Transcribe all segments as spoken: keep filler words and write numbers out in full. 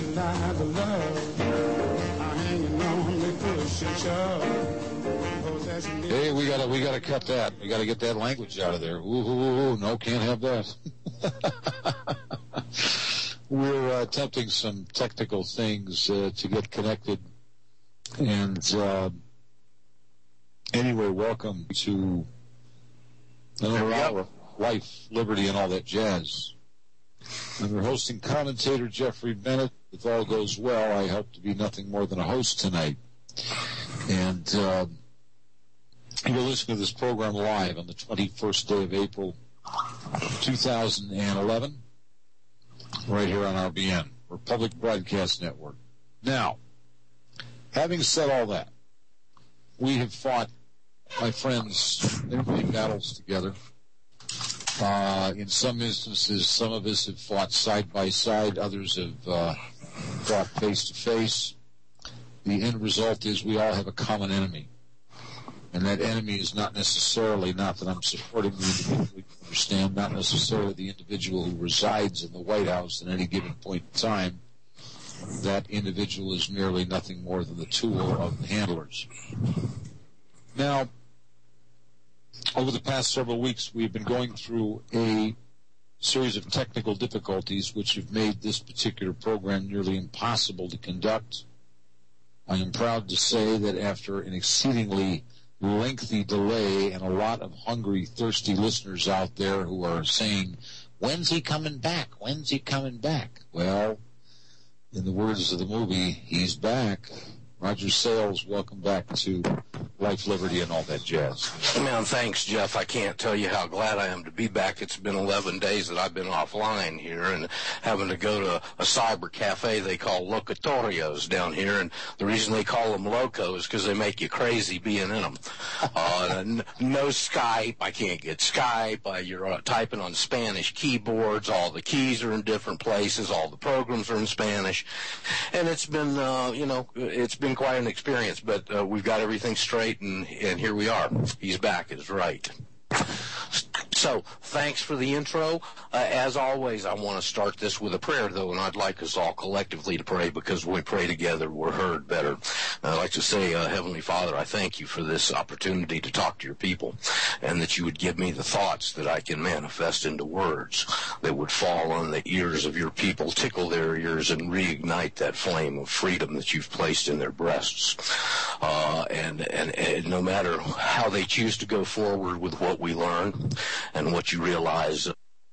and I the love. I'm hanging on the push and shove. Hey, we gotta we gotta cut that. We gotta get that language out of there. Ooh, ooh, ooh, ooh. No, can't have that. We're uh, attempting some technical things uh, to get connected. And uh, anyway, welcome to another hour of life, liberty, and all that jazz. I'm your hosting commentator, Jeffrey Bennett. If all goes well, I hope to be nothing more than a host tonight. And uh, you're listening to this program live on the twenty-first day of April, two thousand eleven, right here on R B N, Republic Broadcast Network. Now, having said all that, we have fought, my friends, many battles together. Uh, in some instances, some of us have fought side by side, others have uh, fought face to face. The end result is we all have a common enemy. And that enemy is not necessarily, not that I'm supporting the individual, you understand, not necessarily the individual who resides in the White House at any given point in time. That individual is merely nothing more than the tool of the handlers. Now, over the past several weeks, we've been going through a series of technical difficulties which have made this particular program nearly impossible to conduct. I am proud to say that after an exceedingly lengthy delay and a lot of hungry, thirsty listeners out there who are saying, when's he coming back? When's he coming back? Well, in the words of the movie, he's back. Roger Sales, welcome back to Life, Liberty, and all that jazz. Man, thanks, Jeff. I can't tell you how glad I am to be back. It's been eleven days that I've been offline here and having to go to a cyber cafe they call locatorios down here. And the reason they call them loco is because they make you crazy being in them. Uh, n- no Skype. I can't get Skype. Uh, you're uh, typing on Spanish keyboards. All the keys are in different places. All the programs are in Spanish. And it's been, uh, you know, it's been quite an experience, but uh, we've got everything straight, and, and here we are. He's back is right. So, thanks for the intro. Uh, as always, I want to start this with a prayer, though, and I'd like us all collectively to pray, because when we pray together, we're heard better. I'd like to say, uh, Heavenly Father, I thank you for this opportunity to talk to your people, and that you would give me the thoughts that I can manifest into words that would fall on the ears of your people, tickle their ears, and reignite that flame of freedom that you've placed in their breasts. Uh, and, and, and no matter how they choose to go forward with what we learn and what you realize.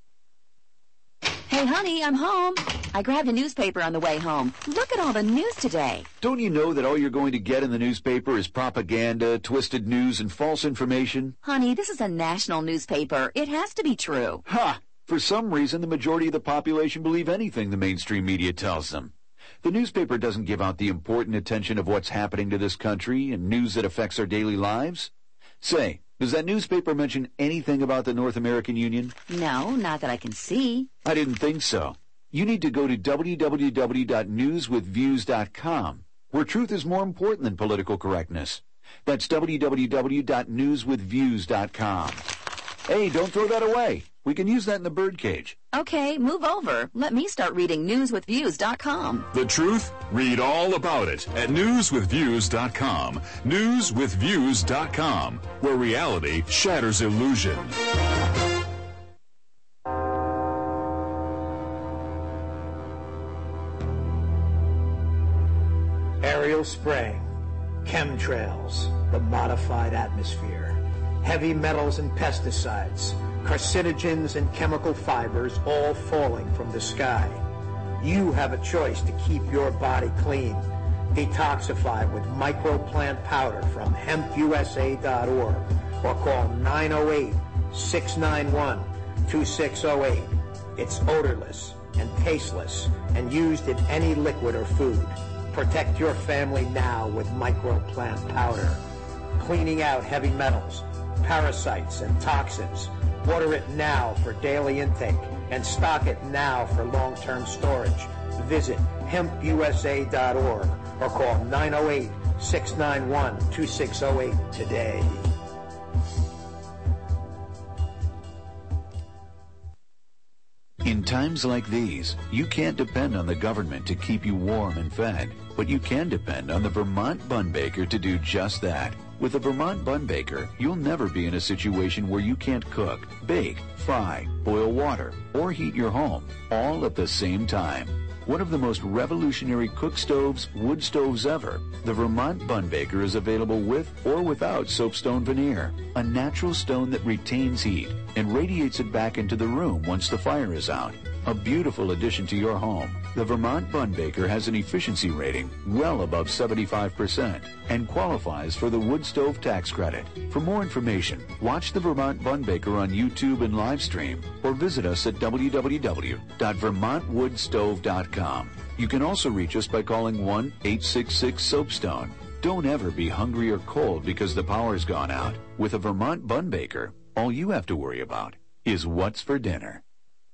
Hey, honey, I'm home. I grabbed a newspaper on the way home. Look at all the news today. Don't you know that all you're going to get in the newspaper is propaganda, twisted news, and false information? Honey, this is a national newspaper. It has to be true. Ha! For some reason, the majority of the population believe anything the mainstream media tells them. The newspaper doesn't give out the important attention of what's happening to this country and news that affects our daily lives. Say, does that newspaper mention anything about the North American Union? No, not that I can see. I didn't think so. You need to go to w w w dot news with views dot com, where truth is more important than political correctness. That's w w w dot news with views dot com. Hey, don't throw that away. We can use that in the birdcage. Okay, move over. Let me start reading news with views dot com. The truth? Read all about it at news with views dot com. news with views dot com, where reality shatters illusion. Aerial spraying, chemtrails, the modified atmosphere, heavy metals and pesticides, carcinogens and chemical fibers all falling from the sky. You have a choice to keep your body clean. Detoxify with microplant powder from hemp u s a dot org or call nine oh eight, six nine one, two six oh eight. It's odorless and tasteless and used in any liquid or food. Protect your family now with microplant powder. Cleaning out heavy metals, parasites, and toxins. Order it now for daily intake and stock it now for long-term storage. Visit hemp u s a dot org or call nine oh eight, six nine one, two six oh eight today. In times like these, you can't depend on the government to keep you warm and fed, but you can depend on the Vermont Bun Baker to do just that. With the Vermont Bun Baker, you'll never be in a situation where you can't cook, bake, fry, boil water, or heat your home, all at the same time. One of the most revolutionary cook stoves, wood stoves ever, the Vermont Bun Baker is available with or without soapstone veneer, a natural stone that retains heat and radiates it back into the room once the fire is out. A beautiful addition to your home. The Vermont Bun Baker has an efficiency rating well above seventy-five percent and qualifies for the wood stove tax credit. For more information, watch the Vermont Bun Baker on YouTube and live stream or visit us at w w w dot vermont wood stove dot com. You can also reach us by calling one eight six six soapstone. Don't ever be hungry or cold because the power's gone out. With a Vermont Bun Baker, all you have to worry about is what's for dinner.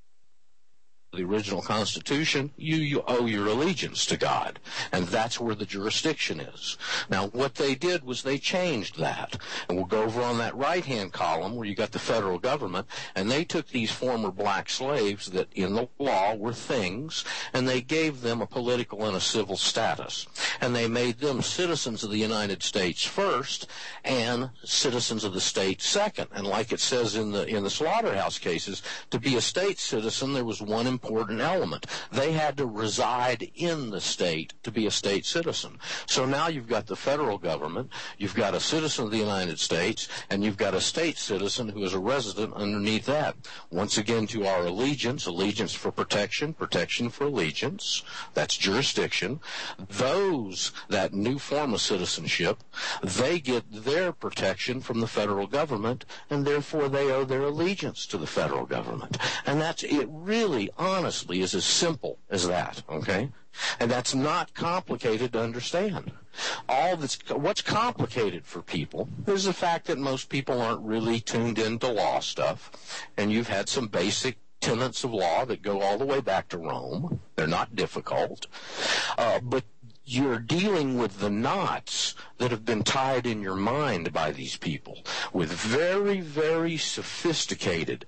The original Constitution, you, you owe your allegiance to God, and that's where the jurisdiction is. Now, what they did was they changed that, and we'll go over on that right-hand column where you got the federal government, and they took these former black slaves that in the law were things, and they gave them a political and a civil status, and they made them citizens of the United States first and citizens of the state second. And like it says in the in the slaughterhouse cases, to be a state citizen, there was one important element. They had to reside in the state to be a state citizen. So now you've got the federal government, you've got a citizen of the United States, and you've got a state citizen who is a resident underneath that. Once again, to our allegiance, allegiance for protection, protection for allegiance, that's jurisdiction. Those, that new form of citizenship, they get their protection from the federal government, and therefore they owe their allegiance to the federal government. And that's, it really, honestly, is as simple as that, okay? And that's not complicated to understand. All that's, what's complicated for people is the fact that most people aren't really tuned into law stuff, and you've had some basic tenets of law that go all the way back to Rome. They're not difficult, uh, but you're dealing with the knots that have been tied in your mind by these people with very, very sophisticated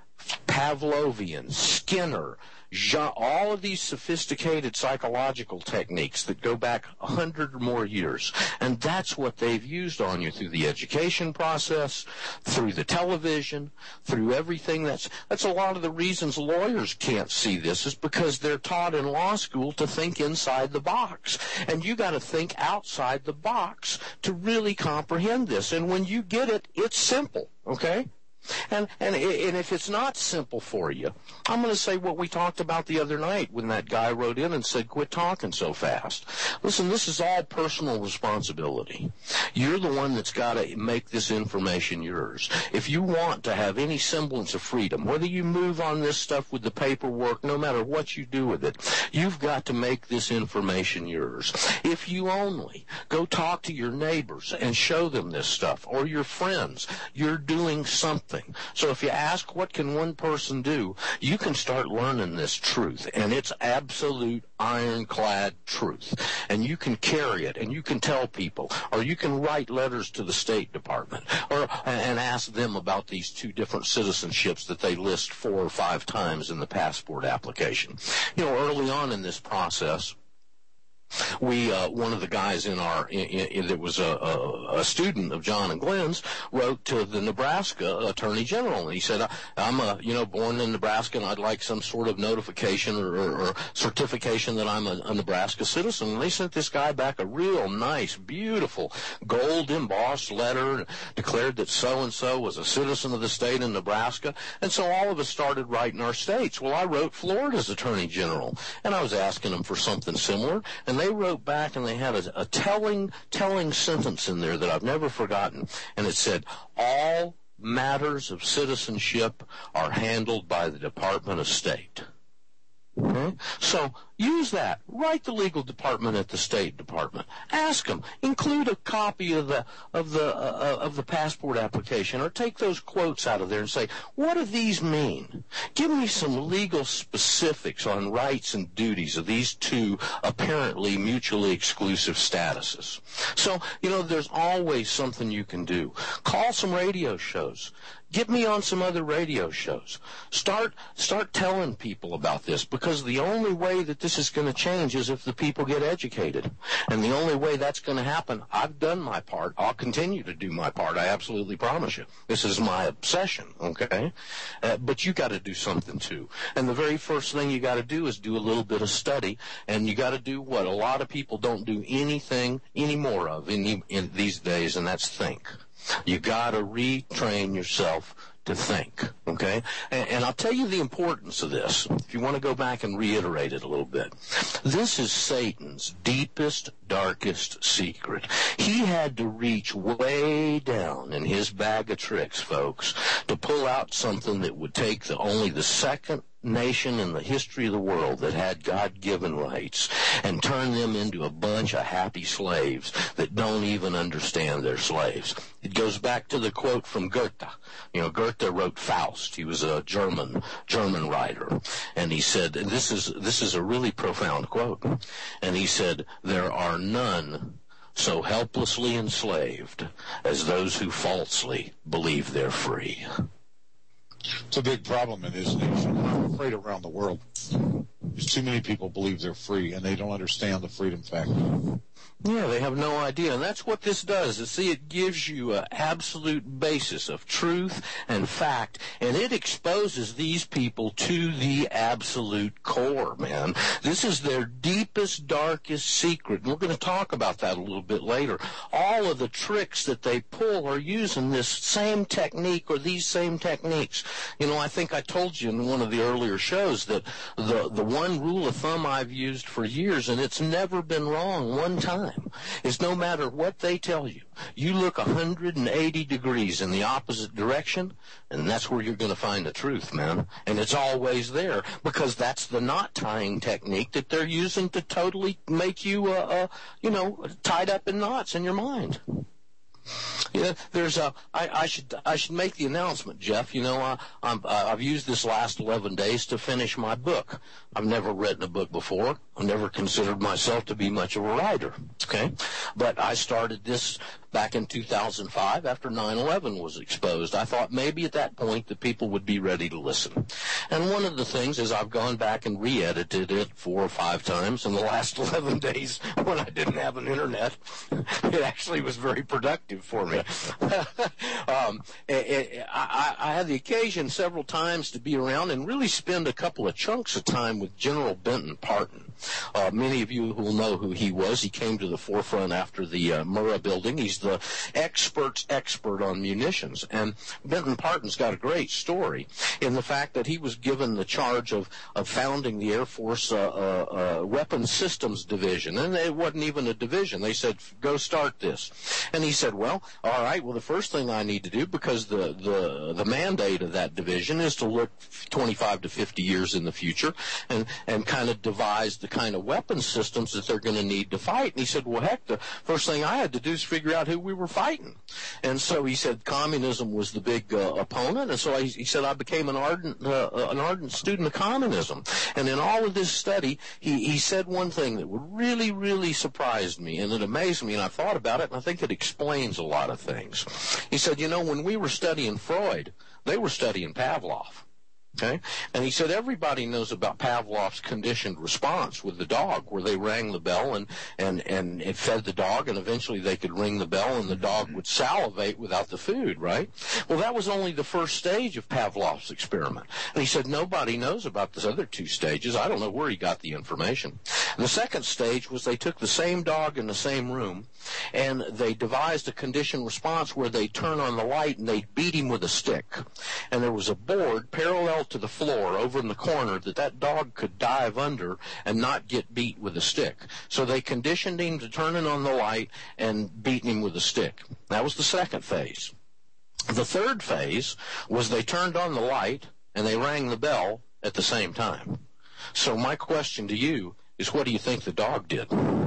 Pavlovian, Skinner, Jean, all of these sophisticated psychological techniques that go back a hundred or more years. And that's what they've used on you through the education process, through the television, through everything. That's, that's a lot of the reasons lawyers can't see this, is because they're taught in law school to think inside the box. And you got to think outside the box to really comprehend this. And when you get it, it's simple, okay? And, and and if it's not simple for you, I'm going to say what we talked about the other night when that guy wrote in and said, quit talking so fast. Listen, this is all personal responsibility. You're the one that's got to make this information yours. If you want to have any semblance of freedom, whether you move on this stuff with the paperwork, no matter what you do with it, you've got to make this information yours. If you only go talk to your neighbors and show them this stuff, or your friends, you're doing something. So if you ask what can one person do, you can start learning this truth, and it's absolute ironclad truth. And you can carry it, and you can tell people, or you can write letters to the State Department, or and ask them about these two different citizenships that they list four or five times in the passport application. You know, early on in this process, We, uh, one of the guys in our, in, in, that was a, a, a student of John and Glenn's, wrote to the Nebraska Attorney General, and he said, I'm, a, you know, born in Nebraska, and I'd like some sort of notification or, or, or certification that I'm a, a Nebraska citizen. And they sent this guy back a real nice, beautiful, gold embossed letter, and declared that so-and-so was a citizen of the state of Nebraska. And so all of us started writing our states. Well, I wrote Florida's Attorney General, and I was asking him for something similar, and they wrote back, and they had a, a telling, telling sentence in there that I've never forgotten. And it said, all matters of citizenship are handled by the Department of State. Okay? So Use that. Write the legal department at the State Department. Ask them. Include a copy of the of the uh, of the passport application, or take those quotes out of there and say, what do these mean? Give me some legal specifics on rights and duties of these two apparently mutually exclusive statuses. So, you know, there's always something you can do. Call some radio shows. Get me on some other radio shows. Start start telling people about this, because the only way that this is going to change is if the people get educated. And the only way that's going to happen, I've done my part. I'll continue to do my part. I absolutely promise you. This is my obsession, okay? Uh, but you got to do something too. And the very first thing you got to do is do a little bit of study, and you got to do what a lot of people don't do anything any more of in, in these days, and that's think. You got to retrain yourself to think, okay? And, and I'll tell you the importance of this, if you want to go back and reiterate it a little bit. This is Satan's deepest, darkest secret. He had to reach way down in his bag of tricks, folks, to pull out something that would take the, only the second nation in the history of the world that had God-given rights and turn them into a bunch of happy slaves that don't even understand they're slaves. It goes back to the quote from Goethe. You know, Goethe wrote Faust. He was a German German writer, and he said, and this is this is a really profound quote, and he said, "There are none so helplessly enslaved as those who falsely believe they're free." It's a big problem in this nation. I'm afraid around the world. There's too many people believe they're free, and they don't understand the freedom factor. Yeah, they have no idea. And that's what this does. You see, it gives you an absolute basis of truth and fact, and it exposes these people to the absolute core, man. This is their deepest, darkest secret. And we're going to talk about that a little bit later. All of the tricks that they pull are using this same technique or these same techniques. You know, I think I told you in one of the earlier shows that the, the one rule of thumb I've used for years, and it's never been wrong one time, is no matter what they tell you, you look one hundred eighty degrees in the opposite direction, and that's where you're going to find the truth, man. And it's always there, because that's the knot tying technique that they're using to totally make you, uh, uh, you know, tied up in knots in your mind. Yeah, there's a. I, I should. I should make the announcement, Jeff. You know, I, I'm, I've used this last eleven days to finish my book. I've never written a book before. I've never considered myself to be much of a writer. Okay, but I started this back in two thousand five after nine eleven was exposed. I thought maybe at that point the people would be ready to listen. And one of the things is I've gone back and re-edited it four or five times in the last eleven days when I didn't have an internet. It actually was very productive for me. um, it, it, I, I had the occasion several times to be around and really spend a couple of chunks of time with General Benton Parton. Uh, many of you will know who he was. He came to the forefront after the uh, Murrah building. He's the expert's expert on munitions. And Benton Parton's got a great story in the fact that he was given the charge of, of founding the Air Force uh, uh, uh, Weapons Systems Division. And it wasn't even a division. They said, go start this. And he said, well, all right, well, the first thing I need to do, because the, the, the mandate of that division is to look twenty-five to fifty years in the future and, and kind of devise the kind of weapons systems that they're going to need to fight. And he said, well, heck, the first thing I had to do is figure out who we were fighting. And so he said communism was the big uh, opponent. And so I, he said I became an ardent uh, an ardent student of communism. And in all of this study, he, he said one thing that would really, really surprised me, and it amazed me, and I thought about it, and I think it explains a lot of things. He said, you know, when we were studying Freud, they were studying Pavlov. Okay? And he said everybody knows about Pavlov's conditioned response with the dog, where they rang the bell and, and, and it fed the dog, and eventually they could ring the bell and the dog would salivate without the food, right? Well, that was only the first stage of Pavlov's experiment. And he said nobody knows about the other two stages. I don't know where he got the information. And the second stage was they took the same dog in the same room and they devised a conditioned response where they turn on the light and they beat him with a stick. And there was a board parallel to the floor over in the corner that that dog could dive under and not get beat with a stick. So they conditioned him to turning on the light and beating him with a stick. That was the second phase. The third phase was they turned on the light and they rang the bell at the same time. So my question to you is, what do you think the dog did?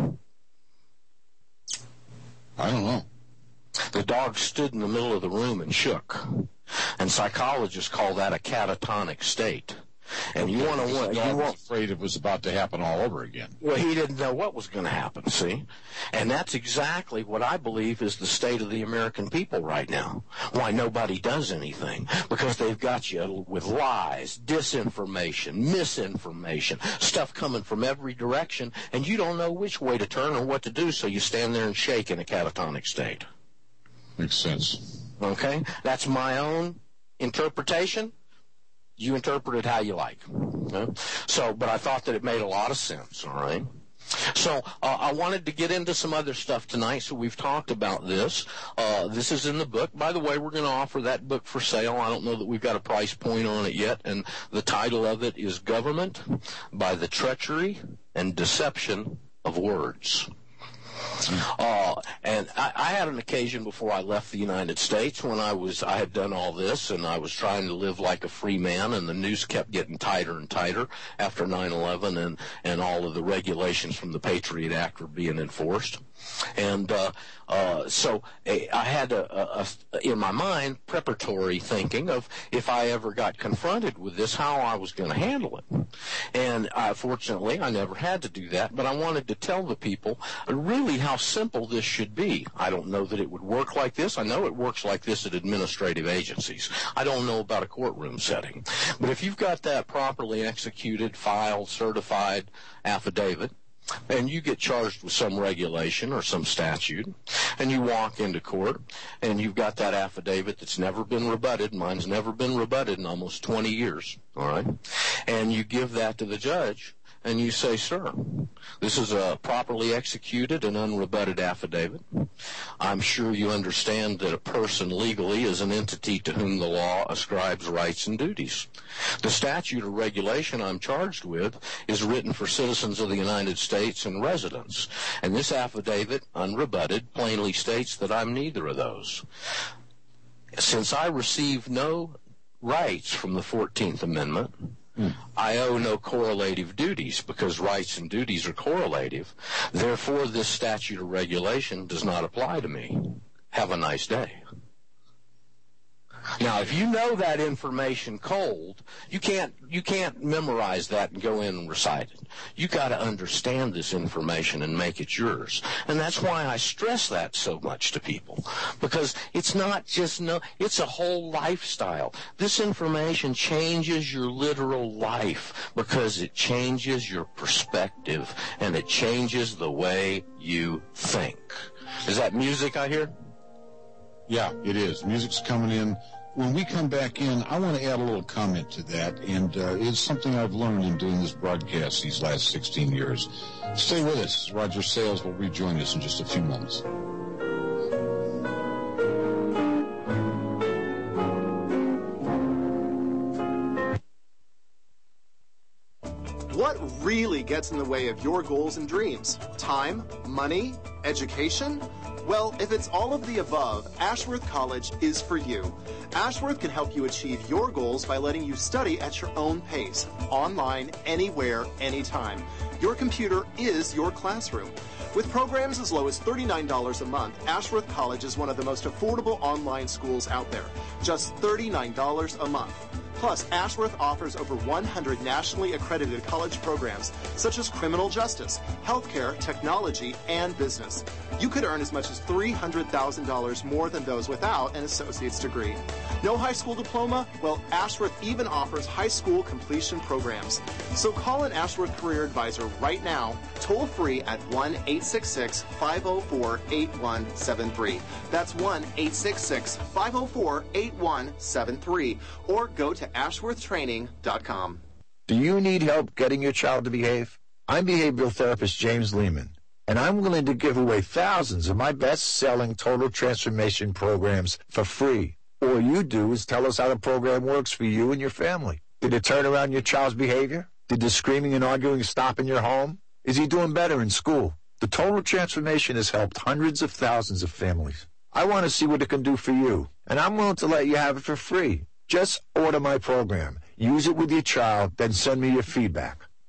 I don't know. The dog stood in the middle of the room and shook. And psychologists call that a catatonic state. And you want to want The dog you was want afraid it was about to happen all over again. well, he didn't know what was going to happen, see? And that's exactly what I believe is the state of the American people right now. Why nobody does anything. Because they've got you with lies, disinformation, misinformation, stuff coming from every direction, and you don't know which way to turn or what to do, so you stand there and shake in a catatonic state. Makes sense. Okay? That's my own interpretation. You interpret it how you like. Okay? So, but I thought that it made a lot of sense, all right? So uh, I wanted to get into some other stuff tonight, so we've talked about this. Uh, this is in the book. By the way, we're going to offer that book for sale. I don't know that we've got a price point on it yet, and the title of it is Government by the Treachery and Deception of Words. Uh, and I, I had an occasion before I left the United States when I was I had done all this, and I was trying to live like a free man, and the noose kept getting tighter and tighter after nine eleven, and, and all of the regulations from the Patriot Act were being enforced. And uh, uh, so I had a, a, a, in my mind preparatory thinking of if I ever got confronted with this, how I was going to handle it. And uh, fortunately, I never had to do that, but I wanted to tell the people really how simple this should be. I don't know that it would work like this. I know it works like this at administrative agencies. I don't know about a courtroom setting. But if you've got that properly executed, filed, certified affidavit, and you get charged with some regulation or some statute, and you walk into court, and you've got that affidavit that's never been rebutted. Mine's never been rebutted in almost twenty years, all right? And you give that to the judge, and you say, sir, this is a properly executed and unrebutted affidavit. I'm sure you understand that a person legally is an entity to whom the law ascribes rights and duties. The statute or regulation I'm charged with is written for citizens of the United States and residents. And this affidavit, unrebutted, plainly states that I'm neither of those. Since I receive no rights from the fourteenth Amendment, Hmm. I owe no correlative duties because rights and duties are correlative. Therefore, this statute or regulation does not apply to me. Have a nice day. Now, if you know that information cold, you can't you can't memorize that and go in and recite it. You got to understand this information and make it yours. And that's why I stress that so much to people, because it's not just no, it's a whole lifestyle. This information changes your literal life because it changes your perspective and it changes the way you think. Is that music I hear? Yeah, it is. Music's coming in. When we come back in, I want to add a little comment to that, and uh, it's something I've learned in doing this broadcast these last sixteen years. Stay with us. Roger Sales will rejoin us in just a few moments. What really gets in the way of your goals and dreams? Time? Money? Education? Well, if it's all of the above, Ashworth College is for you. Ashworth can help you achieve your goals by letting you study at your own pace, online, anywhere, anytime. Your computer is your classroom. With programs as low as thirty-nine dollars a month, Ashworth College is one of the most affordable online schools out there. Just thirty-nine dollars a month. Plus, Ashworth offers over one hundred nationally accredited college programs, such as criminal justice, healthcare, technology, and business. You could earn as much as three hundred thousand dollars more than those without an associate's degree. No high school diploma? Well, Ashworth even offers high school completion programs. So call an Ashworth Career Advisor right now, toll free at one eight six six, five zero four, eight one seven three. That's one eight six six, five zero four, eight one seven three. Or go to ashworth training dot com. Do you need help getting your child to behave? I'm behavioral therapist James Lehman, and I'm willing to give away thousands of my best-selling Total Transformation programs for free. All you do is tell us how the program works for you and your family. Did it turn around your child's behavior? Did the screaming and arguing stop in your home? Is he doing better in school? The Total Transformation has helped hundreds of thousands of families. I want to see what it can do for you, and I'm willing to let you have it for free. Just order my program, use it with your child, then send me your feedback.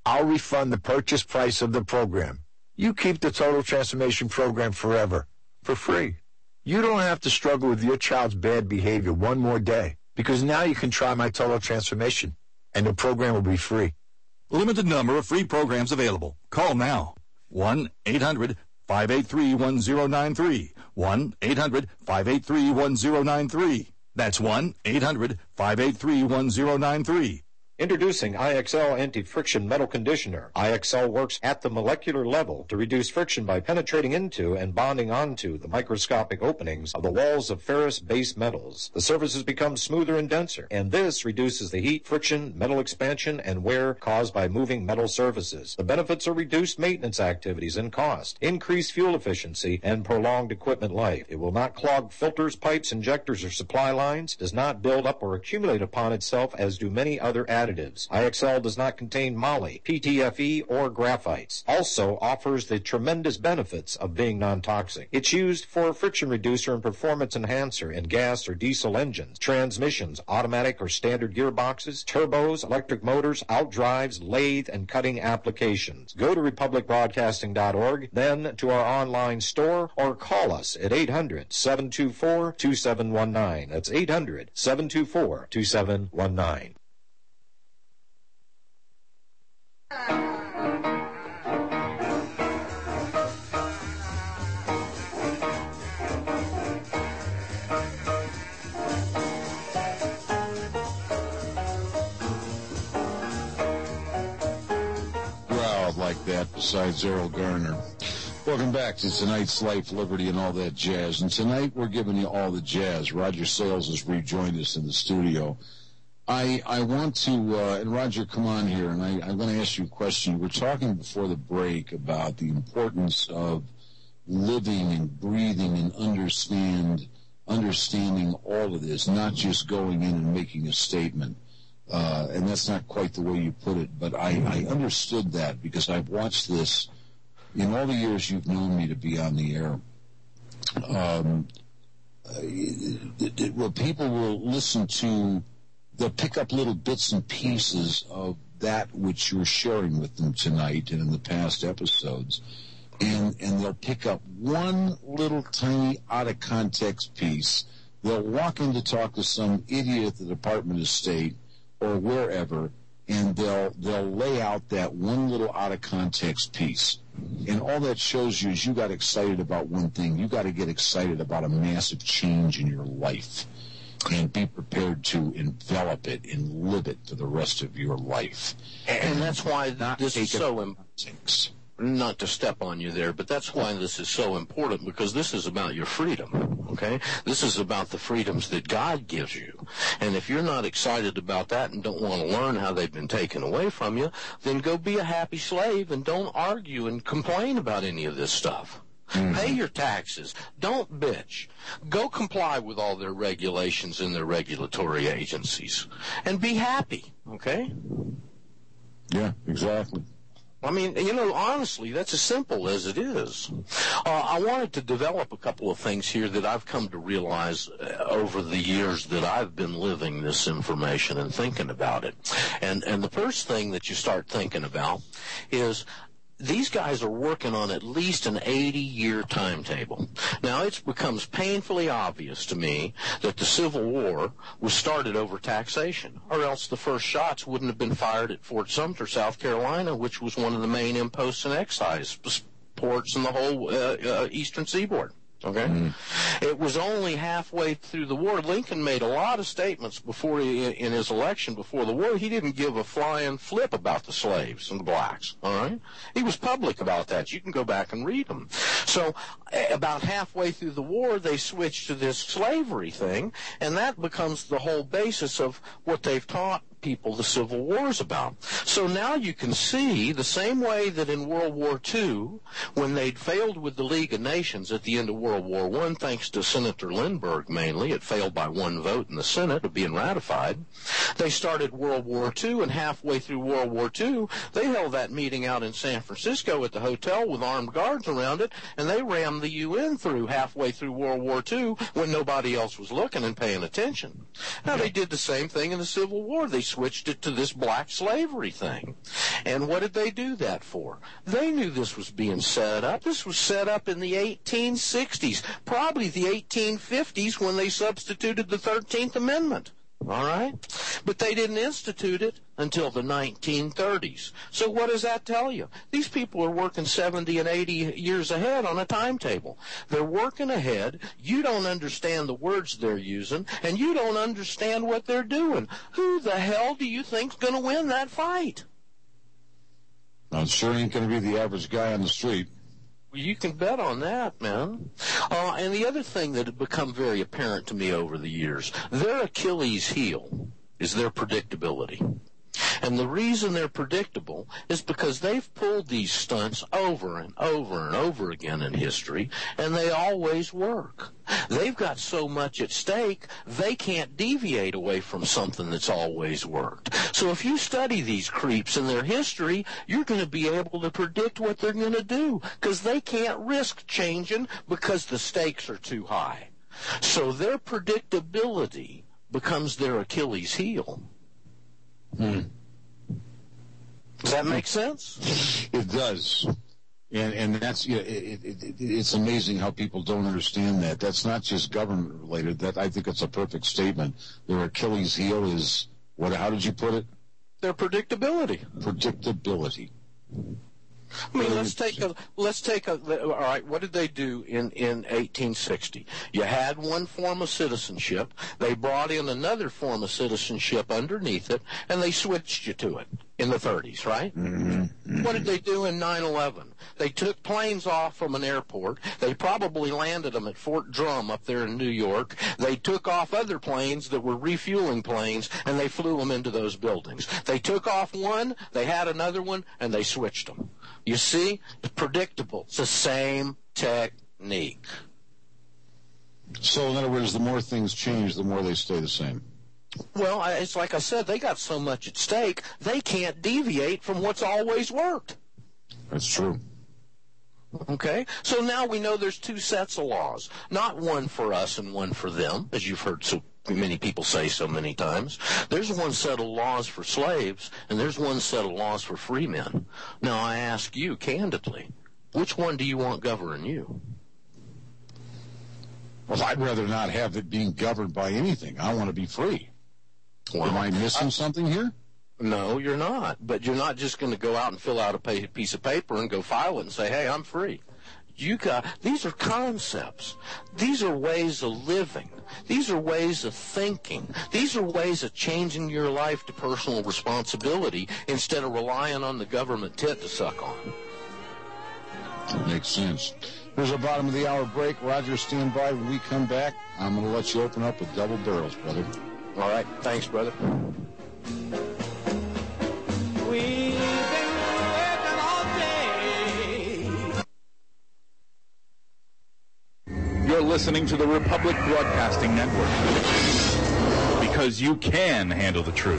I'll refund the purchase price of the program. You keep the Total Transformation Program forever, for free. You don't have to struggle with your child's bad behavior one more day, because now you can try my Total Transformation, and the program will be free. Limited number of free programs available. Call now. one eight hundred five eight three one zero nine three. one eight hundred five eight three one zero nine three. That's one eight hundred five eight three one zero nine three. Introducing I X L Anti-Friction Metal Conditioner. I X L works at the molecular level to reduce friction by penetrating into and bonding onto the microscopic openings of the walls of ferrous base metals. The surfaces become smoother and denser, and this reduces the heat, friction, metal expansion, and wear caused by moving metal surfaces. The benefits are reduced maintenance activities and cost, increased fuel efficiency, and prolonged equipment life. It will not clog filters, pipes, injectors, or supply lines, does not build up or accumulate upon itself as do many other additives. I X L does not contain moly, P T F E, or graphites. Also offers the tremendous benefits of being non-toxic. It's used for friction reducer and performance enhancer in gas or diesel engines, transmissions, automatic or standard gearboxes, turbos, electric motors, outdrives, lathe, and cutting applications. Go to republic broadcasting dot org, then to our online store, or call us at eight hundred seven two four two seven one nine. That's eight hundred seven two four two seven one nine. Growled like that besides Errol Garner. Welcome back to tonight's Life, Liberty, and all that jazz. And tonight we're giving you all the jazz. Roger Sales has rejoined us in the studio. I I want to, uh, and Roger, come on here, and I, I'm going to ask you a question. You were talking before the break about the importance of living and breathing and understand, understanding all of this, not just going in and making a statement. Uh, and that's not quite the way you put it, but I, I understood that because I've watched this in all the years you've known me to be on the air. Um, it, it, well, people will listen to, they'll pick up little bits and pieces of that which you're sharing with them tonight and in the past episodes, and and they'll pick up one little tiny out-of-context piece. They'll walk in to talk to some idiot at the Department of State or wherever, and they'll they'll lay out that one little out-of-context piece. And all that shows you is you got excited about one thing. You got to get excited about a massive change in your life. And be prepared to envelop it and live it for the rest of your life. And, and that's why this is so important. Not to step on you there, but that's why this is so important, because this is about your freedom, okay? This is about the freedoms that God gives you. And if you're not excited about that and don't want to learn how they've been taken away from you, then go be a happy slave and don't argue and complain about any of this stuff. Mm-hmm. Pay your taxes. Don't bitch. Go comply with all their regulations and their regulatory agencies. And be happy, okay? Yeah, exactly. I mean, you know, honestly, that's as simple as it is. Uh, I wanted to develop a couple of things here that I've come to realize uh, over the years that I've been living this information and thinking about it. And, and the first thing that you start thinking about is these guys are working on at least an eighty-year timetable. Now, it becomes painfully obvious to me that the Civil War was started over taxation, or else the first shots wouldn't have been fired at Fort Sumter, South Carolina, which was one of the main imposts and excise ports in the whole uh, uh, eastern seaboard. Okay? Mm-hmm. It was only halfway through the war. Lincoln made a lot of statements before he, in his election before the war. He didn't give a flying flip about the slaves and the blacks, all right? He was public about that. You can go back and read them. So about halfway through the war, they switched to this slavery thing, and that becomes the whole basis of what they've taught people the Civil War is about. So now you can see the same way that in World War Two, when they'd failed with the League of Nations at the end of World War One, thanks to Senator Lindbergh mainly, it failed by one vote in the Senate of being ratified. They started World War Two, and halfway through World War Two, they held that meeting out in San Francisco at the hotel with armed guards around it, and they rammed the U N through halfway through World War Two when nobody else was looking and paying attention. Now, they did the same thing in the Civil War. They switched it to this black slavery thing. And what did they do that for? They knew this was being set up. This was set up in the eighteen sixties, probably the eighteen fifties when they substituted the thirteenth Amendment. All right? But they didn't institute it until the nineteen thirties. So what does that tell you? These people are working seventy and eighty years ahead on a timetable. They're working ahead. You don't understand the words they're using, and you don't understand what they're doing. Who the hell do you think's going to win that fight? Well, it sure ain't going to be the average guy on the street. You can bet on that, man. Uh, and the other thing that had become very apparent to me over the years, their Achilles heel is their predictability. And the reason they're predictable is because they've pulled these stunts over and over and over again in history, and they always work. They've got so much at stake, they can't deviate away from something that's always worked. So if you study these creeps and their history, you're going to be able to predict what they're going to do, because they can't risk changing because the stakes are too high. So their predictability becomes their Achilles heel. Hmm. Does that make sense? It does. And and that's you know, it, it, it, it's amazing how people don't understand that. That's not just government related. That I think it's a perfect statement. Their Achilles heel is what? How did you put it? Their predictability. Predictability. I mean, let's take a let's take a all right. What did they do in in eighteen sixty? You had one form of citizenship. They brought in another form of citizenship underneath it, and they switched you to it in the thirties, right? Mm-hmm. What did they do in nine eleven? They took planes off from an airport. They probably landed them at Fort Drum up there in New York. They took off other planes that were refueling planes, and they flew them into those buildings. They took off one, they had another one, and they switched them. You see? It's predictable. It's the same technique. So, in other words, the more things change, the more they stay the same. Well, it's like I said, they got so much at stake, they can't deviate from what's always worked. That's true. Okay? So now we know there's two sets of laws, not one for us and one for them, as you've heard so many people say so many times. There's one set of laws for slaves, and there's one set of laws for free men. Now, I ask you candidly, which one do you want governing you? Well, I'd rather not have it being governed by anything. I want to be free. Well, Am I missing I, something here? No, you're not. But you're not just going to go out and fill out a pay, piece of paper and go file it and say, hey, I'm free. You got, these are concepts. These are ways of living. These are ways of thinking. These are ways of changing your life to personal responsibility instead of relying on the government tit to suck on. That makes sense. Here's our bottom of the hour break. Roger, stand by. When we come back, I'm going to let you open up with double barrels, brother. All right. Thanks, brother. We've been working all day. You're listening to the Republic Broadcasting Network, because you can handle the truth.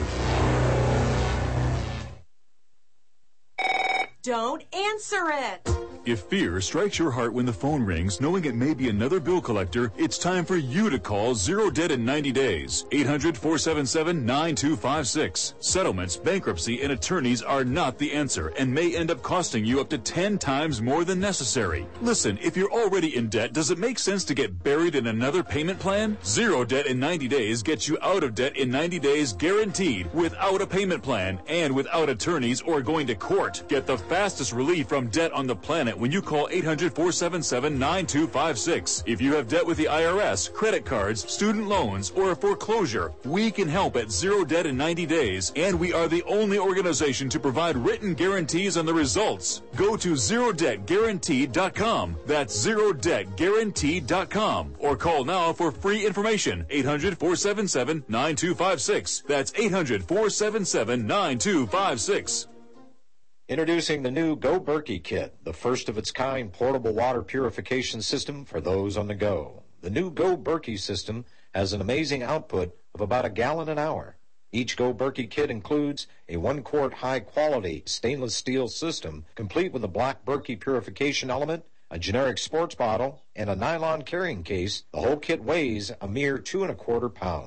Don't answer it. If fear strikes your heart when the phone rings, knowing it may be another bill collector, it's time for you to call Zero Debt in ninety days. eight hundred, four seven seven, nine two five six. Settlements, bankruptcy, and attorneys are not the answer and may end up costing you up to ten times more than necessary. Listen, if you're already in debt, does it make sense to get buried in another payment plan? Zero Debt in ninety days gets you out of debt in ninety days guaranteed, without a payment plan and without attorneys or going to court. Get the fastest relief from debt on the planet when you call eight hundred, four seven seven, nine two five six. If you have debt with the I R S, credit cards, student loans, or a foreclosure, we can help at Zero Debt in ninety days, and we are the only organization to provide written guarantees on the results. Go to zero debt guaranteed dot com. That's zero debt guaranteed dot com. Or call now for free information. eight hundred, four seven seven, nine two five six. That's eight hundred, four seven seven, nine two five six. Introducing the new Go Berkey Kit, the first of its kind portable water purification system for those on the go. The new Go Berkey system has an amazing output of about a gallon an hour. Each Go Berkey kit includes a one-quart high-quality stainless steel system, complete with a black Berkey purification element, a generic sports bottle, and a nylon carrying case. The whole kit weighs a mere two and a quarter pounds.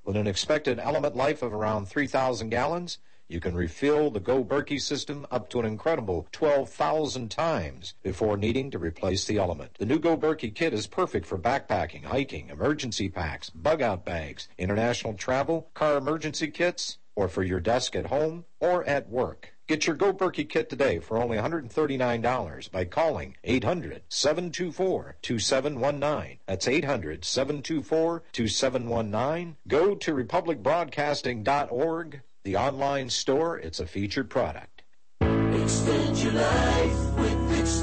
With an expected element life of around three thousand gallons, you can refill the Go Berkey system up to an incredible twelve thousand times before needing to replace the element. The new Go Berkey kit is perfect for backpacking, hiking, emergency packs, bug-out bags, international travel, car emergency kits, or for your desk at home or at work. Get your Go Berkey kit today for only one hundred thirty-nine dollars by calling eight hundred, seven two four, two seven one nine. That's eight hundred, seven two four, two seven one nine. Go to republic broadcasting dot org. The online store, it's a featured product. Extend your life with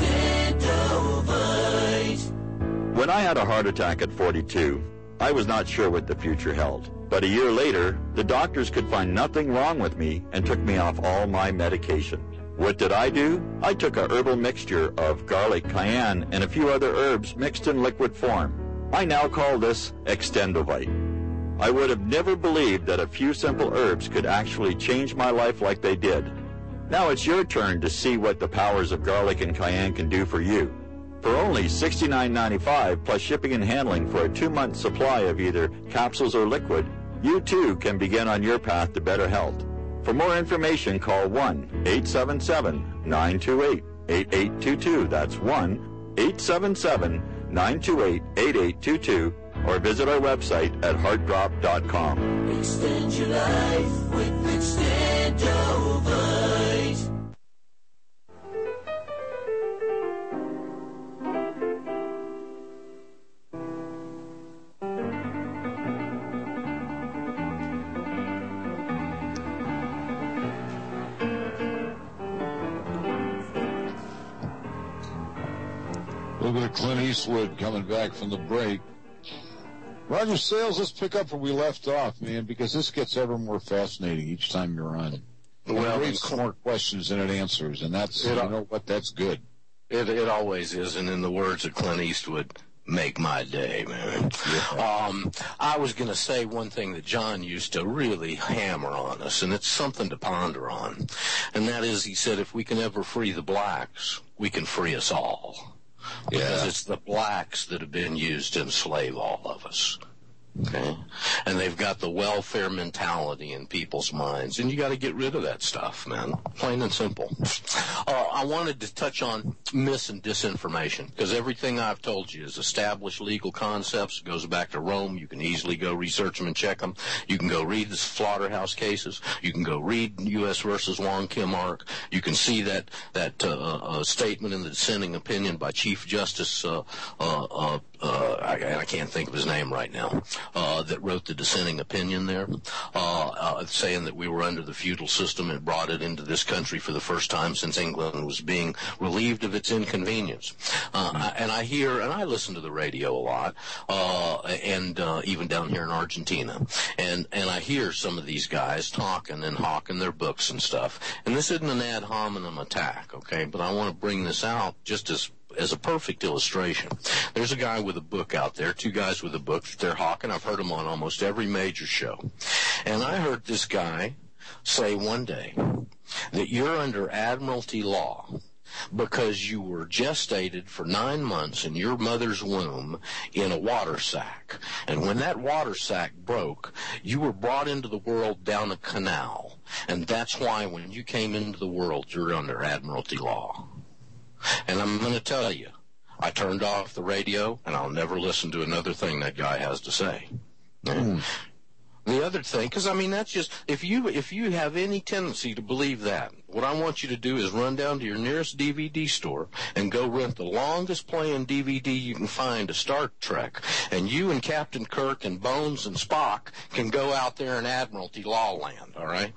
Extendovite. When I had a heart attack at forty-two, I was not sure what the future held. But a year later, the doctors could find nothing wrong with me and took me off all my medication. What did I do? I took a herbal mixture of garlic, cayenne, and a few other herbs mixed in liquid form. I now call this Extendovite. I would have never believed that a few simple herbs could actually change my life like they did. Now it's your turn to see what the powers of garlic and cayenne can do for you. For only sixty-nine ninety-five plus shipping and handling for a two-month supply of either capsules or liquid, you too can begin on your path to better health. For more information, call one eight seven seven, nine two eight, eight eight two two. That's one eight seven seven, nine two eight, eight eight two two, or visit our website at heart drop dot com. Extend your life with Extendovite. A little bit of Clint Eastwood coming back from the break. Roger Sales, let's pick up where we left off, man, because this gets ever more fascinating each time you're on. Well, it raises more questions than it answers, and that's, it, you know what, that's good. It, it always is, and in the words of Clint Eastwood, make my day, man. Yeah. Um, I was going to say one thing that John used to really hammer on us, and it's something to ponder on, and that is, he said, if we can ever free the blacks, we can free us all. Because yeah. It's the blacks that have been used to enslave all of us. Okay? And they've got the welfare mentality in people's minds, and you got to get rid of that stuff, man. Plain and simple. Uh, I wanted to touch on mis- and disinformation, because everything I've told you is established legal concepts. It goes back to Rome. You can easily go research them and check them. You can go read the slaughterhouse cases. You can go read U S versus Wong Kim Ark. You can see that that uh, uh, statement in the dissenting opinion by Chief Justice, uh, uh, uh, uh, I, I can't think of his name right now, uh, that wrote the dissenting opinion there, uh, uh, saying that we were under the feudal system and brought it into this country for the first time since England was being relieved of its inconvenience. Uh, mm-hmm. And I hear, and I listen to the radio a lot, uh, and uh, even down here in Argentina, and, and I hear some of these guys talking and hawking their books and stuff. And this isn't an ad hominem attack, okay, but I want to bring this out just as as a perfect illustration. There's a guy with a book out there, two guys with a book that they're hawking. I've heard them on almost every major show. And I heard this guy say one day that you're under admiralty law because you were gestated for nine months in your mother's womb in a water sack. And when that water sack broke, you were brought into the world down a canal. And that's why when you came into the world, you're under admiralty law. And I'm going to tell you, I turned off the radio, and I'll never listen to another thing that guy has to say. Mm. The other thing, because, I mean, that's just, if you if you have any tendency to believe that, what I want you to do is run down to your nearest D V D store and go rent the longest playing D V D you can find of Star Trek, and you and Captain Kirk and Bones and Spock can go out there in Admiralty Law Land, all right?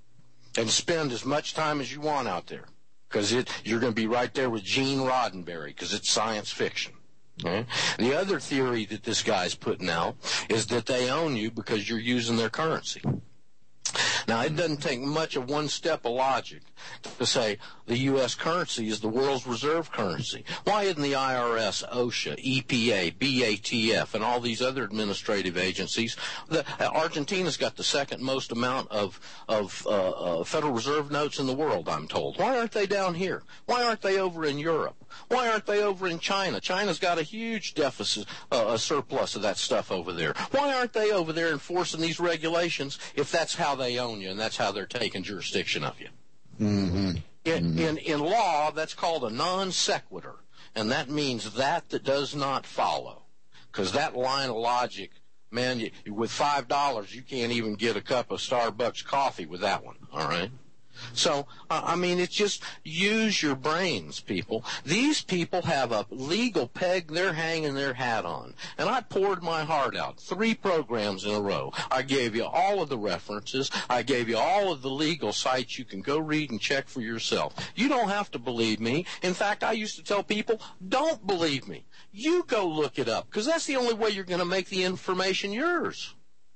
And spend as much time as you want out there. Because you're going to be right there with Gene Roddenberry, because it's science fiction. Okay? The other theory that this guy's putting out is that they own you because you're using their currency. Now, it doesn't take much of one step of logic to say the U S currency is the world's reserve currency? Why isn't the I R S, OSHA, E P A, B A T F, and all these other administrative agencies? The, uh, Argentina's got the second most amount of, of uh, uh, Federal Reserve notes in the world, I'm told. Why aren't they down here? Why aren't they over in Europe? Why aren't they over in China? China's got a huge deficit, uh, a surplus of that stuff over there. Why aren't they over there enforcing these regulations if that's how they own you and that's how they're taking jurisdiction of you? Mm-hmm. In, in, in law, that's called a non sequitur, and that means that that does not follow. Because that line of logic, man, you, with five dollars, you can't even get a cup of Starbucks coffee with that one, all right? So, uh, I mean, it's just use your brains, people. These people have a legal peg they're hanging their hat on. And I poured my heart out. Three programs in a row. I gave you all of the references. I gave you all of the legal sites you can go read and check for yourself. You don't have to believe me. In fact, I used to tell people, don't believe me. You go look it up, because that's the only way you're going to make the information yours.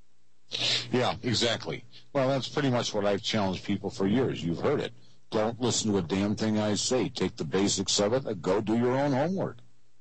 Yeah, exactly. Well, that's pretty much what I've challenged people for years. You've heard it. Don't listen to a damn thing I say. Take the basics of it and go do your own homework.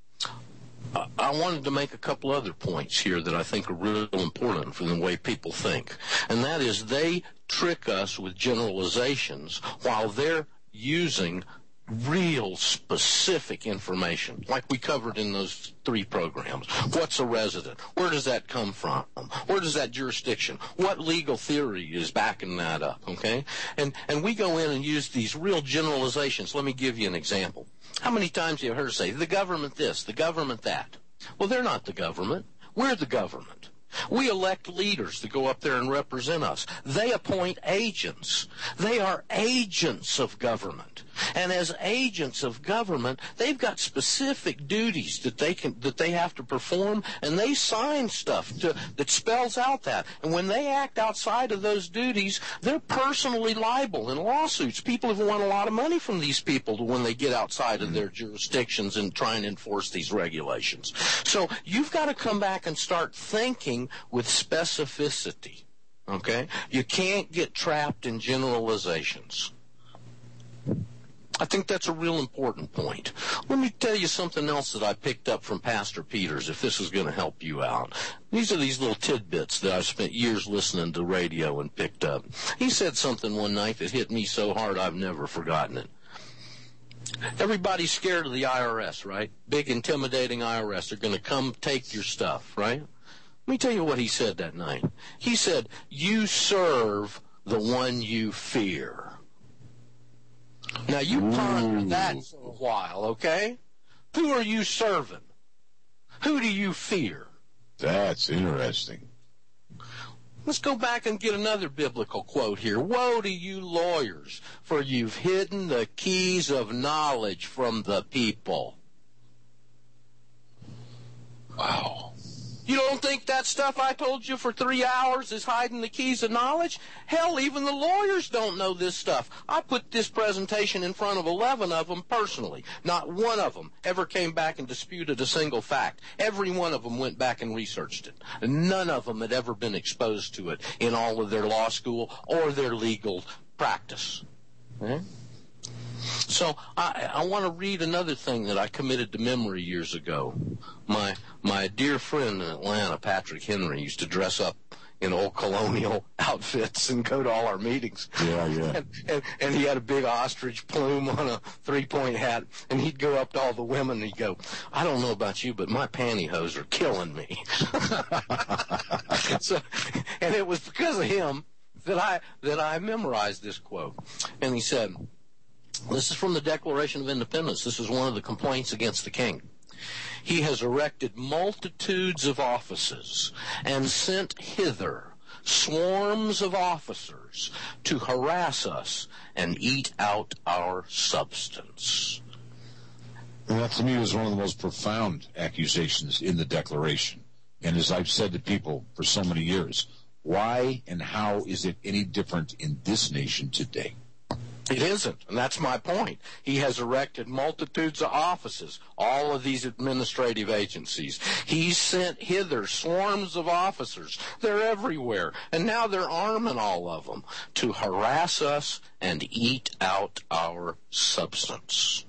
Uh, I wanted to make a couple other points here that I think are real important for the way people think. And that is they trick us with generalizations while they're using real specific information, like we covered in those three programs. What's a resident? Where does that come from? Where does that jurisdiction? What legal theory is backing that up, okay? And and we go in and use these real generalizations. Let me give you an example. How many times have you heard say, the government this, the government that? Well, they're not the government. We're the government. We elect leaders to go up there and represent us. They appoint agents. They are agents of government. And as agents of government, they've got specific duties that they can that they have to perform, and they sign stuff to, that spells out that. And when they act outside of those duties, they're personally liable in lawsuits. People have won a lot of money from these people when they get outside of their jurisdictions and try and enforce these regulations. So you've got to come back and start thinking with specificity, okay? You can't get trapped in generalizations. I think that's a real important point. Let me tell you something else that I picked up from Pastor Peters, if this is going to help you out. These are these little tidbits that I've spent years listening to radio and picked up. He said something one night that hit me so hard I've never forgotten it. Everybody's scared of the I R S, right? Big, intimidating I R S. They're going to come take your stuff, right? Let me tell you what he said that night. He said, you serve the one you fear. Now, you ponder that for a while, okay? Who are you serving? Who do you fear? That's interesting. Let's go back and get another biblical quote here. Woe to you lawyers, for you've hidden the keys of knowledge from the people. Wow. You don't think that stuff I told you for three hours is hiding the keys of knowledge? Hell, even the lawyers don't know this stuff. I put this presentation in front of eleven of them personally. Not one of them ever came back and disputed a single fact. Every one of them went back and researched it. None of them had ever been exposed to it in all of their law school or their legal practice. Okay? So I, I want to read another thing that I committed to memory years ago. My my dear friend in Atlanta, Patrick Henry, used to dress up in old colonial outfits and go to all our meetings. Yeah, yeah. And, and, and he had a big ostrich plume on a three-point hat, and he'd go up to all the women and he'd go, I don't know about you, but my pantyhose are killing me. So, and it was because of him that I that I memorized this quote. And he said, this is from the Declaration of Independence. This is one of the complaints against the king. He has erected multitudes of offices and sent hither swarms of officers to harass us and eat out our substance. And that to me was one of the most profound accusations in the Declaration. And as I've said to people for so many years, why and how is it any different in this nation today? It isn't, and that's my point. He has erected multitudes of offices, all of these administrative agencies. He's sent hither swarms of officers. They're everywhere, and now they're arming all of them to harass us and eat out our substance.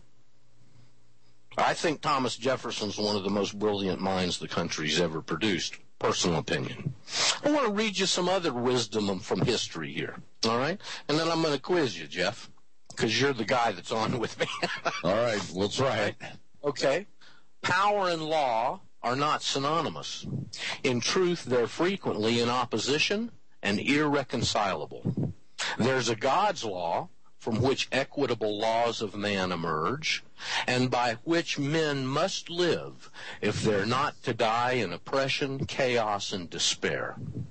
I think Thomas Jefferson's one of the most brilliant minds the country's ever produced. Personal opinion. I want to read you some other wisdom from history here, all right? And then I'm going to quiz you, Jeff, because you're the guy that's on with me. All right, we'll try it. Okay. Power and law are not synonymous. In truth, they're frequently in opposition and irreconcilable. There's a God's law from which equitable laws of man emerge, and by which men must live if they're not to die in oppression, chaos, and despair.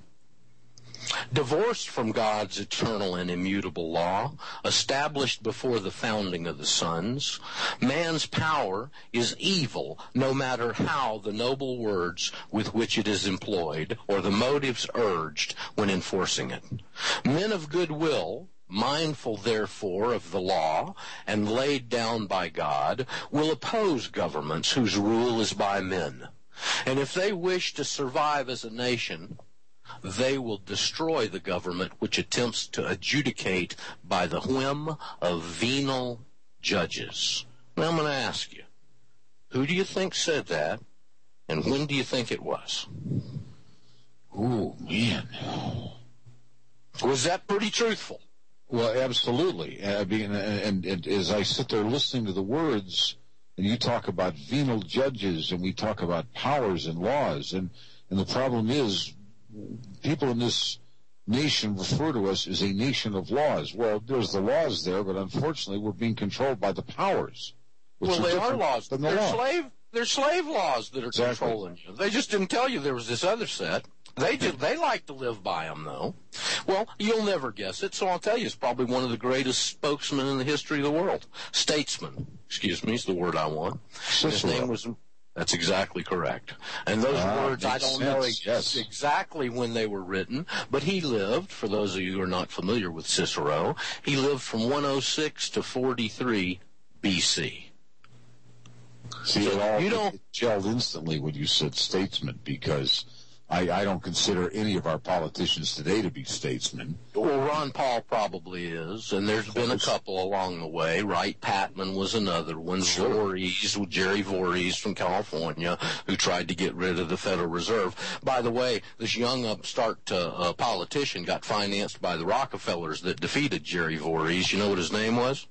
Divorced from God's eternal and immutable law, established before the founding of the suns, man's power is evil no matter how the noble words with which it is employed or the motives urged when enforcing it. Men of good will, mindful therefore of the law and laid down by God, will oppose governments whose rule is by men. And if they wish to survive as a nation, they will destroy the government which attempts to adjudicate by the whim of venal judges. Now I'm going to ask you, who do you think said that, and when do you think it was? Ooh, man. Was that pretty truthful? Well, absolutely. I mean, and, and, and as I sit there listening to the words, and you talk about venal judges, and we talk about powers and laws, and, and the problem is, people in this nation refer to us as a nation of laws. Well, there's the laws there, but unfortunately we're being controlled by the powers. Well, they are laws. The they're law. slave. They're slave laws that are Exactly. controlling you. They just didn't tell you there was this other set. They just, they like to live by them, though. Well, you'll never guess it, so I'll tell you, it's probably one of the greatest spokesmen in the history of the world. Statesman, excuse me, is the word I want. His name was. That's exactly correct. And those Ah, words, I makes don't know sense, ex- yes. exactly when they were written, but he lived, for those of you who are not familiar with Cicero, he lived from one oh six to forty-three B C. See, So it all you don't- it gelled instantly when you said statesman, because I, I don't consider any of our politicians today to be statesmen. Well, Ron Paul probably is, and there's been a couple along the way, right? Patman was another one. Sure. Voorhees, Jerry Voorhees from California, who tried to get rid of the Federal Reserve. By the way, this young upstart uh, uh, politician got financed by the Rockefellers that defeated Jerry Voorhees. You know what his name was?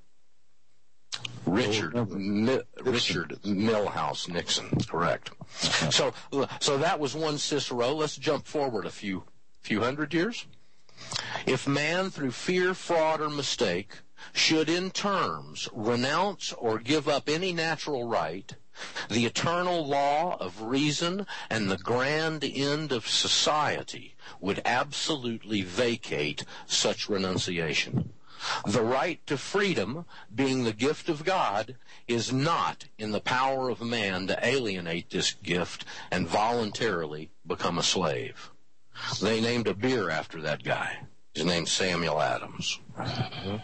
Richard Mi- Richard Milhouse Nixon, correct. So, so that was one Cicero. Let's jump forward a few few hundred years. If man, through fear, fraud, or mistake, should in terms renounce or give up any natural right, the eternal law of reason and the grand end of society would absolutely vacate such renunciation. The right to freedom, being the gift of God, is not in the power of man to alienate this gift and voluntarily become a slave. They named a beer after that guy. His name's Samuel Adams. Uh,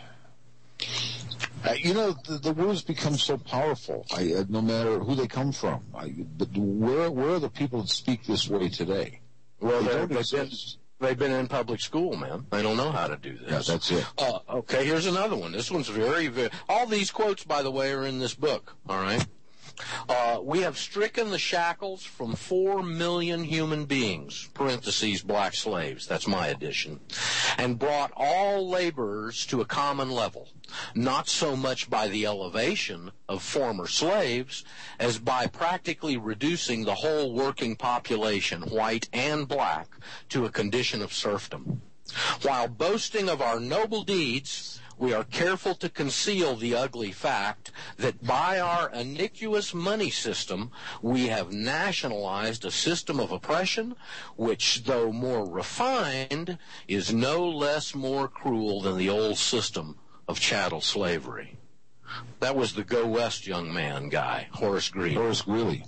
you know, the, the words become so powerful, I, uh, no matter who they come from. I, but where, where are the people that speak this way today? Well, They they're, don't they've, been, exist. they've been in public school, man. They don't know how to do this. Yeah, that's it. Uh, okay, here's another one. This one's very, very... All these quotes, by the way, are in this book, all right? Uh, we have stricken the shackles from four million human beings, parentheses, black slaves, that's my addition, and brought all laborers to a common level, not so much by the elevation of former slaves as by practically reducing the whole working population, white and black, to a condition of serfdom. While boasting of our noble deeds, we are careful to conceal the ugly fact that by our iniquitous money system, we have nationalized a system of oppression which, though more refined, is no less more cruel than the old system of chattel slavery. That was the Go West young man guy, Horace Greeley. Horace Greeley.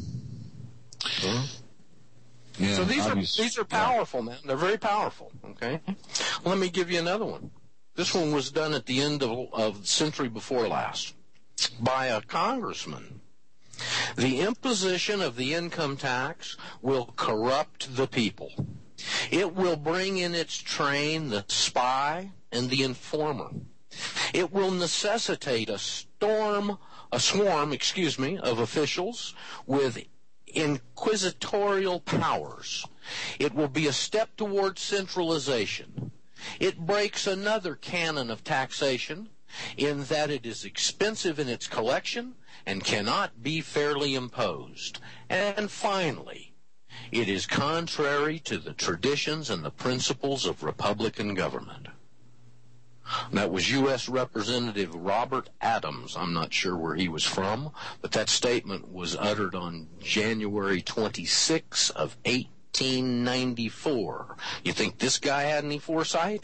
Huh? Yeah, so these are obvious- these are powerful, man. They're very powerful, okay? Let me give you another one. This one was done at the end of, of the century before last by a congressman. The imposition of the income tax will corrupt the people. It will bring in its train the spy and the informer. It will necessitate a storm, a swarm, excuse me, of officials with inquisitorial powers. It will be a step towards centralization. It breaks another canon of taxation in that it is expensive in its collection and cannot be fairly imposed. And finally, it is contrary to the traditions and the principles of Republican government. That was U S Representative Robert Adams. I'm not sure where he was from, but that statement was uttered on January twenty-sixth of eighteen ninety-four. You think this guy had any foresight?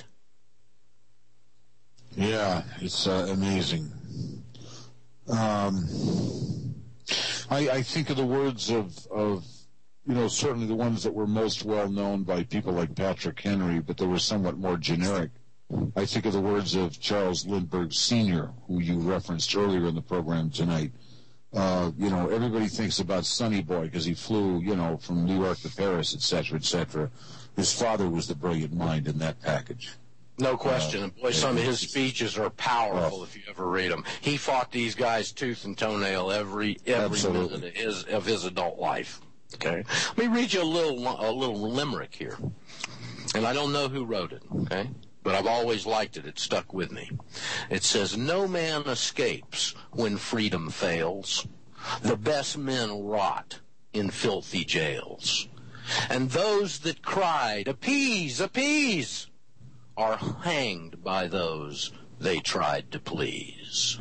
Yeah, it's uh, amazing. Um, I, I think of the words of, of, you know, certainly the ones that were most well known by people like Patrick Henry, but they were somewhat more generic. I think of the words of Charles Lindbergh Senior, who you referenced earlier in the program tonight. Uh, you know, everybody thinks about Sonny Boy because he flew, you know, from New York to Paris, et cetera, et cetera. His father was the brilliant mind in that package. No question. And boy, some of his speeches are powerful if you ever read them. He fought these guys tooth and toenail every every minute of his, of his adult life. Okay? Let me read you a little a little limerick here. And I don't know who wrote it, okay? But I've always liked it. It stuck with me. It says, "No man escapes when freedom fails. The best men rot in filthy jails. And those that cried, 'Appease, appease,' are hanged by those they tried to please."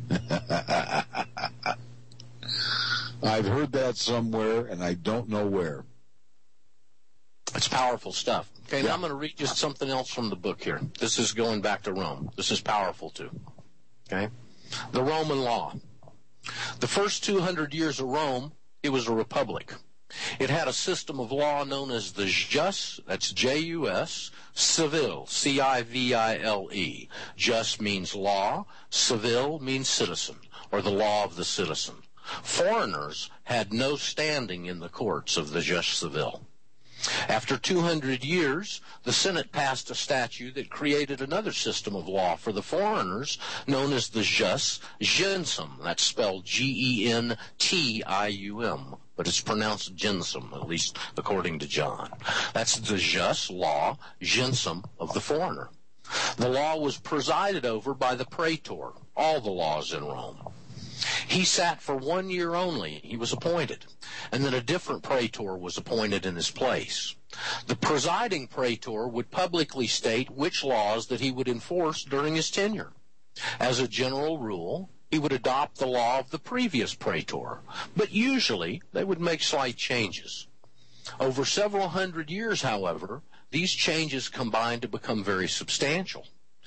I've heard that somewhere, and I don't know where. It's powerful stuff. Okay, yeah. Now I'm going to read just something else from the book here. This is going back to Rome. This is powerful, too. Okay? The Roman law. The first two hundred years of Rome, it was a republic. It had a system of law known as the jus, that's J U S, civil, C I V I L E. Jus means law, civil means citizen, or the law of the citizen. Foreigners had no standing in the courts of the jus civil. After two hundred years, the Senate passed a statute that created another system of law for the foreigners known as the jus gentium. That's spelled G E N T I U M, but it's pronounced gentium, at least according to John. That's the jus law gentium of the foreigner. The law was presided over by the praetor, all the laws in Rome. He sat for one year only. He was appointed. And then a different praetor was appointed in his place. The presiding praetor would publicly state which laws that he would enforce during his tenure. As a general rule, he would adopt the law of the previous praetor, but usually they would make slight changes. Over several hundred years, however, these changes combined to become very substantial.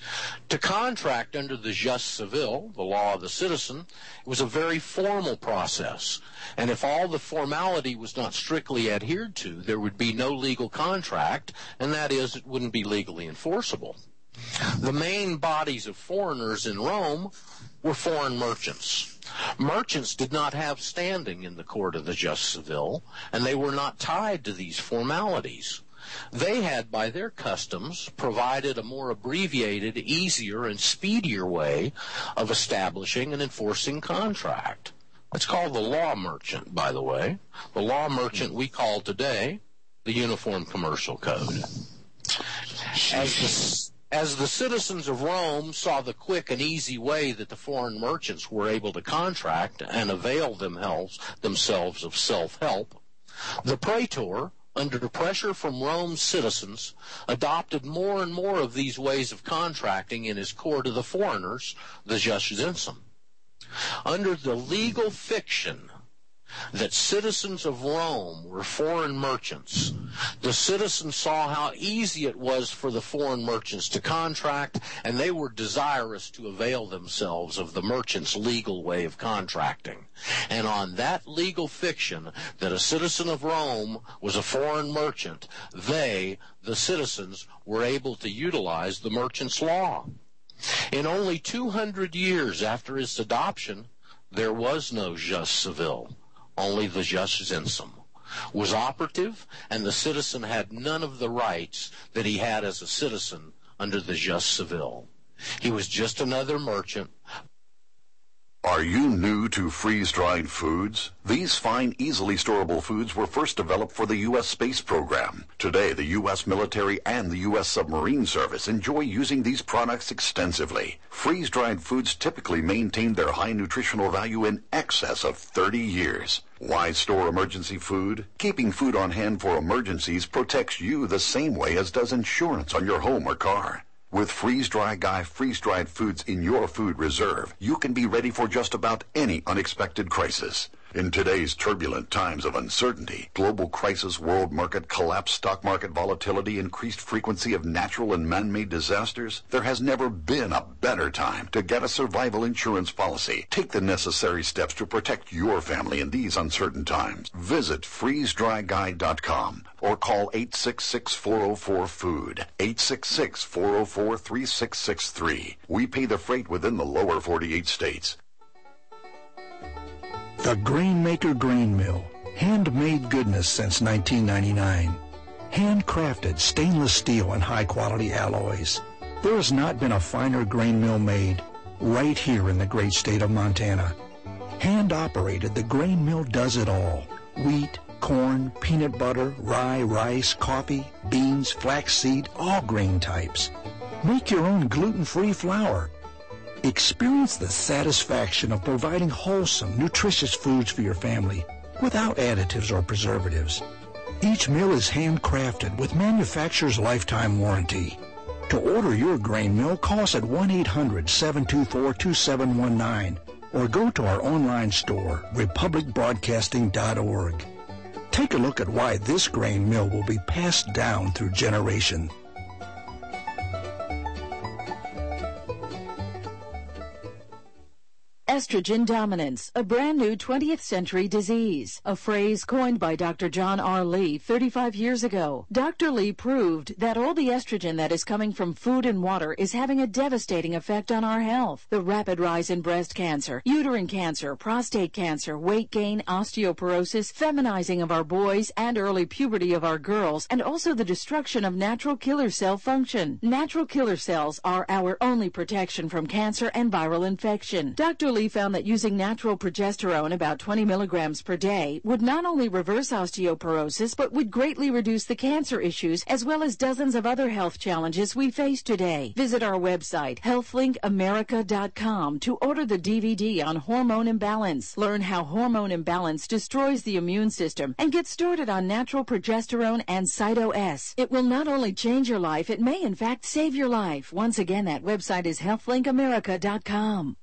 To contract under the jus civil, the law of the citizen, it was a very formal process, and if all the formality was not strictly adhered to, there would be no legal contract, and that is, it wouldn't be legally enforceable. The main bodies of foreigners in Rome were foreign merchants. Merchants did not have standing in the court of the jus civil, and they were not tied to these formalities. They had, by their customs, provided a more abbreviated, easier, and speedier way of establishing and enforcing contract. It's called the law merchant, by the way. The law merchant we call today the Uniform Commercial Code. As the, as the citizens of Rome saw the quick and easy way that the foreign merchants were able to contract and avail themselves, themselves of self-help, the praetor, under pressure from Rome's citizens, adopted more and more of these ways of contracting in his court of the foreigners, the jus gentium. Under the legal fiction that citizens of Rome were foreign merchants, the citizens saw how easy it was for the foreign merchants to contract, and they were desirous to avail themselves of the merchant's legal way of contracting. And on that legal fiction that a citizen of Rome was a foreign merchant, they, the citizens, were able to utilize the merchant's law. In only two hundred years after its adoption, there was no jus civile, only the jus zensum was operative, and the citizen had none of the rights that he had as a citizen under the jus civile. He was just another merchant. Are you new to freeze-dried foods? These fine, easily storable foods were first developed for the U S space program. Today, the U S military and the U S submarine service enjoy using these products extensively. Freeze-dried foods typically maintain their high nutritional value in excess of thirty years. Why store emergency food? Keeping food on hand for emergencies protects you the same way as does insurance on your home or car. With Freeze-Dry Guy freeze-dried foods in your food reserve, you can be ready for just about any unexpected crisis. In today's turbulent times of uncertainty, global crisis, world market collapse, stock market volatility, increased frequency of natural and man-made disasters, there has never been a better time to get a survival insurance policy. Take the necessary steps to protect your family in these uncertain times. Visit freeze dry guy dot com or call eight six six, four oh four, food, eight six six, four oh four, three six six three. We pay the freight within the lower forty-eight states. The Grainmaker Grain Mill, handmade goodness since nineteen ninety-nine. Handcrafted stainless steel and high-quality alloys. There has not been a finer grain mill made right here in the great state of Montana. Hand-operated, the grain mill does it all. Wheat, corn, peanut butter, rye, rice, coffee, beans, flaxseed, all grain types. Make your own gluten-free flour. Experience the satisfaction of providing wholesome, nutritious foods for your family without additives or preservatives. Each mill is handcrafted with manufacturer's lifetime warranty. To order your grain mill, call us at one eight hundred, seven two four, two seven one nine or go to our online store, republic broadcasting dot org. Take a look at why this grain mill will be passed down through generation. Estrogen dominance, a brand new twentieth century disease, a phrase coined by Doctor John R. Lee thirty-five years ago. Doctor Lee proved that all the estrogen that is coming from food and water is having a devastating effect on our health. The rapid rise in breast cancer, uterine cancer, prostate cancer, weight gain, osteoporosis, feminizing of our boys, and early puberty of our girls, and also the destruction of natural killer cell function. Natural killer cells are our only protection from cancer and viral infection. Doctor Lee found that using natural progesterone, about twenty milligrams per day, would not only reverse osteoporosis, but would greatly reduce the cancer issues as well as dozens of other health challenges we face today. Visit our website, health link america dot com, to order the D V D on hormone imbalance. Learn how hormone imbalance destroys the immune system and get started on natural progesterone and Cyto-S. It will not only change your life, it may in fact save your life. Once again, that website is health link america dot com.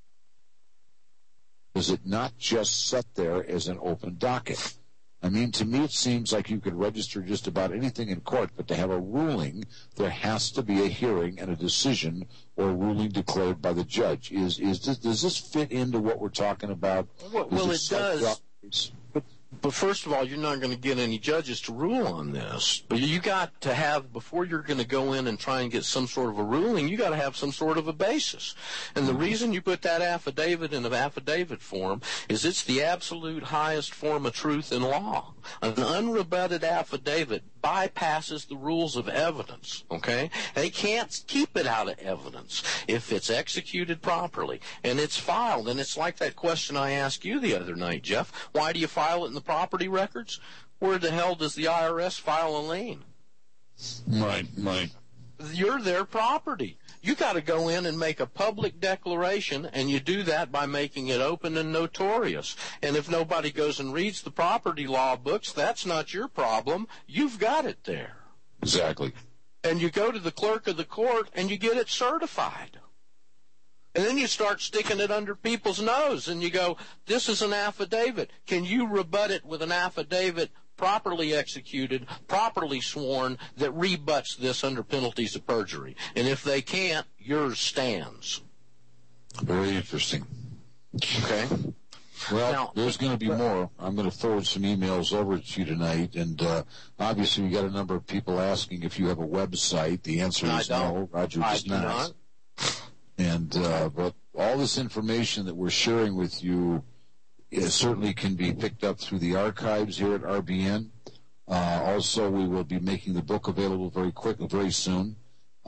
Does it not just set there as an open docket? I mean, to me, it seems like you could register just about anything in court, but to have a ruling, there has to be a hearing and a decision or a ruling declared by the judge. Is is this, does this fit into what we're talking about? Well, well it does. But, but first of all, you're not going to get any judges to rule on this. But you got to have, before you're going to go in and try and get some sort of a ruling, you got to have some sort of a basis. And the reason you put that affidavit in an affidavit form is it's the absolute highest form of truth in law. An unrebutted affidavit bypasses the rules of evidence, okay? They can't keep it out of evidence if it's executed properly and it's filed. And it's like that question I asked you the other night, Jeff. Why do you file it in the property records? Where the hell does the I R S file a lien? Right, right. You're their property. You got to go in and make a public declaration, and you do that by making it open and notorious. And if nobody goes and reads the property law books, that's not your problem. You've got it there. Exactly. And you go to the clerk of the court, and you get it certified. And then you start sticking it under people's nose, and you go, this is an affidavit. Can you rebut it with an affidavit properly executed, properly sworn, that rebuts this under penalties of perjury? And if they can't, yours stands. Very interesting. Okay. Well, now, there's going to be more. I'm going to forward some emails over to you tonight, and uh, obviously we got a number of people asking if you have a website. The answer is no. Roger does not. And uh, but all this information that we're sharing with you is, certainly can be picked up through the archives here at R B N. Uh, also, we will be making the book available very quickly, very soon.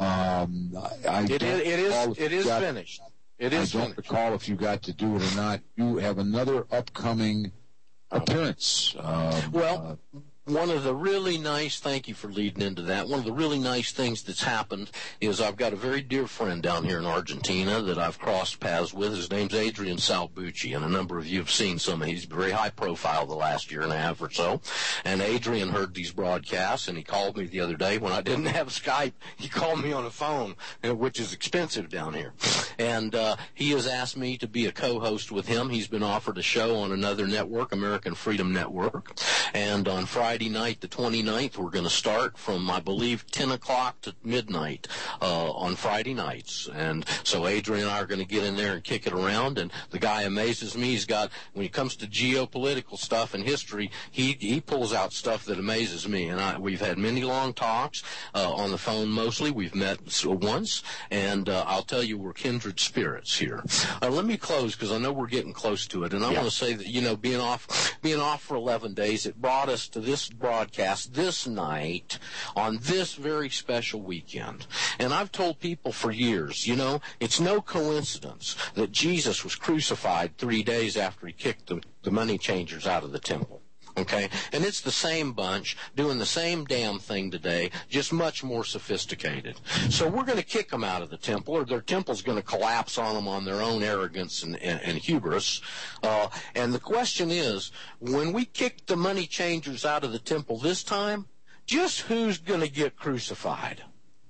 Um, I, I it is, it is, it is got, finished. It is I don't finished. recall if you got to do it or not. You have another upcoming appearance. Um, well, uh, one of the really nice, thank you for leading into that, one of the really nice things that's happened is I've got a very dear friend down here in Argentina that I've crossed paths with. His name's Adrian Salbucci, and a number of you have seen some. He's very high profile the last year and a half or so. And Adrian heard these broadcasts, and he called me the other day when I didn't have Skype. He called me on the phone, which is expensive down here. And uh, he has asked me to be a co-host with him. He's been offered a show on another network, American Freedom Network. And on Friday night, the twenty-ninth, we're going to start from, I believe, ten o'clock to midnight uh, on Friday nights. And so Adrian and I are going to get in there and kick it around. And the guy amazes me. He's got, when it comes to geopolitical stuff and history, he he pulls out stuff that amazes me. And I, we've had many long talks uh, on the phone mostly. We've met once. And uh, I'll tell you, we're kindred spirits here. Uh, let me close because I know we're getting close to it. And I yeah. want to say that, you know, being off, being off for eleven days, it brought us to this broadcast this night on this very special weekend. And I've told people for years, you know, it's no coincidence that Jesus was crucified three days after he kicked the, the money changers out of the temple. Okay? And it's the same bunch doing the same damn thing today, just much more sophisticated. So we're going to kick them out of the temple, or their temple's going to collapse on them on their own arrogance and, and, and hubris. Uh, and the question is, when we kick the money changers out of the temple this time, just who's going to get crucified?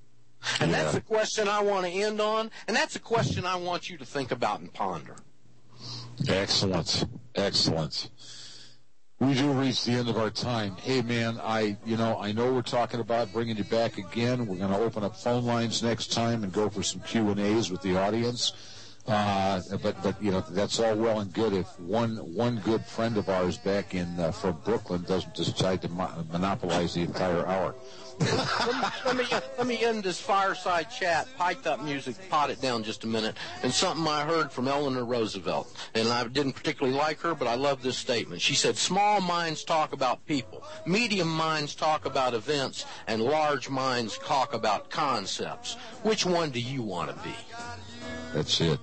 And yeah. that's the question I want to end on, and that's a question I want you to think about and ponder. Excellent. Excellent. We do reach the end of our time. Hey, man, I, you know, I know we're talking about bringing you back again. We're going to open up phone lines next time and go for some Q and A's with the audience. Uh, but, but, you know, that's all well and good if one one good friend of ours back in uh, from Brooklyn doesn't decide to mo- monopolize the entire hour. let, me, let, me, let me end this fireside chat, piped up music, pot it down just a minute, and something I heard from Eleanor Roosevelt. And I didn't particularly like her, but I love this statement. She said, small minds talk about people, medium minds talk about events, and large minds talk about concepts. Which one do you want to be? That's it.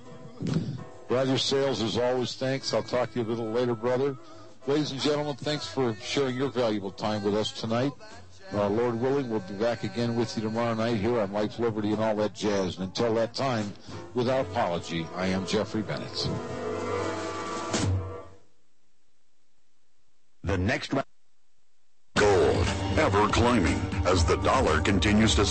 Roger Sales, as always, thanks. I'll talk to you a little later, brother. Ladies and gentlemen, thanks for sharing your valuable time with us tonight. Uh, Lord willing, we'll be back again with you tomorrow night here on Life, Liberty, and all that jazz. And until that time, without apology, I am Jeffrey Bennett. The next round. Gold, ever climbing as the dollar continues to